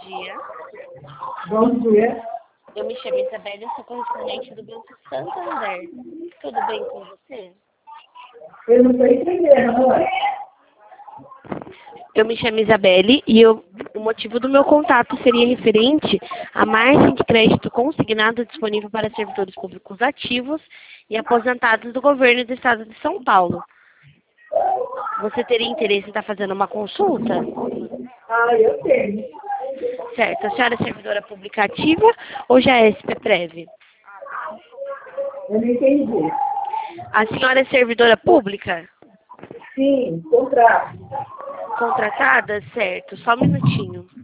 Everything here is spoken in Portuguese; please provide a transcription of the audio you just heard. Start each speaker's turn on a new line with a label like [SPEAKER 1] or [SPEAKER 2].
[SPEAKER 1] dia.
[SPEAKER 2] Bom dia.
[SPEAKER 1] Eu me chamo Isabelle, eu sou correspondente do Banco Santander. Tudo bem com você?
[SPEAKER 2] Eu não estou entendendo, amor.
[SPEAKER 1] Eu me chamo Isabelle e o motivo do meu contato seria referente à margem de crédito consignada disponível para servidores públicos ativos e aposentados do governo do estado de São Paulo. Você teria interesse em estar fazendo uma consulta?
[SPEAKER 2] Ah, eu tenho.
[SPEAKER 1] Certo. A senhora é servidora pública ativa ou já é SPPrev?
[SPEAKER 2] Eu não entendi.
[SPEAKER 1] A senhora é servidora pública?
[SPEAKER 2] Sim, contrato.
[SPEAKER 1] Contratada? Certo. Só um minutinho.